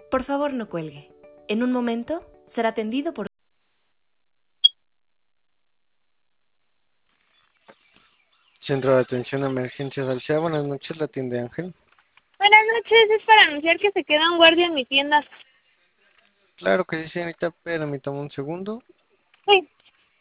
Por favor, no cuelgue. En un momento será atendido por... Centro de Atención a Emergencias Alsea, buenas noches, la atiende Ángel. Buenas noches, es para anunciar que se queda un guardia en mi tienda. Claro que sí, señorita, permítame un segundo. Sí.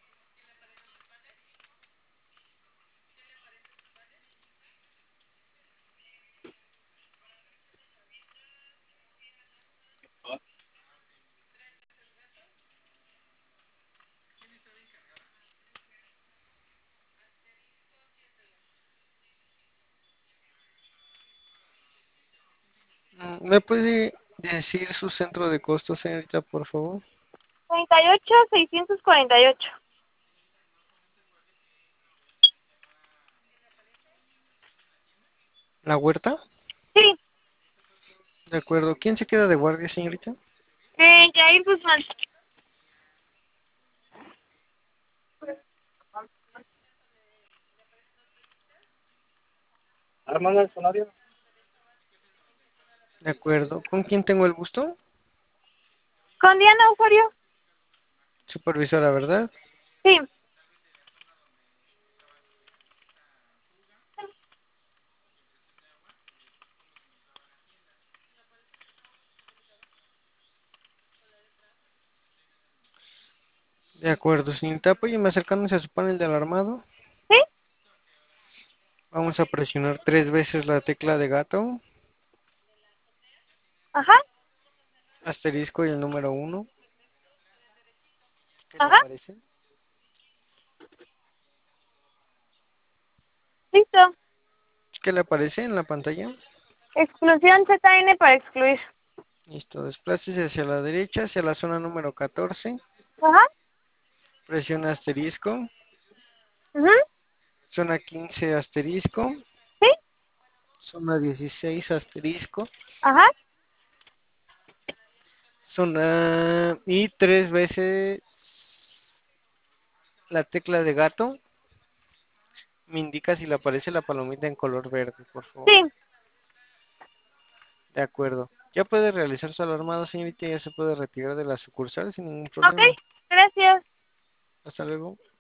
¿Me puede decir su centro de costos, señorita, por favor? 38,648. ¿La Huerta? Sí. De acuerdo. ¿Quién se queda de guardia, señorita? Jair Guzmán. Armando el Sonario. De acuerdo. ¿Con quién tengo el gusto? Con Diana Osorio. Supervisora, ¿verdad? Sí. De acuerdo, señorita. Apóyeme acercándose a su panel de alarmado. Sí. Vamos a presionar 3 veces la tecla de gato, Ajá. asterisco y el número 1. ¿Qué le Ajá. aparece? Listo. ¿Qué le aparece en la pantalla? Exclusión ZN para excluir. Listo, desplácese hacia la derecha, hacia la zona número 14. Ajá. Presiona asterisco. Ajá. Zona 15 asterisco. Sí. Zona 16 asterisco. Ajá. Zona y 3 veces la tecla de gato. Me indica si le aparece la palomita en color verde, por favor. Sí. De acuerdo. Ya puede realizar su alarmado, señorita, y ya se puede retirar de la sucursal sin ningún Ok. problema. Gracias. Hasta luego.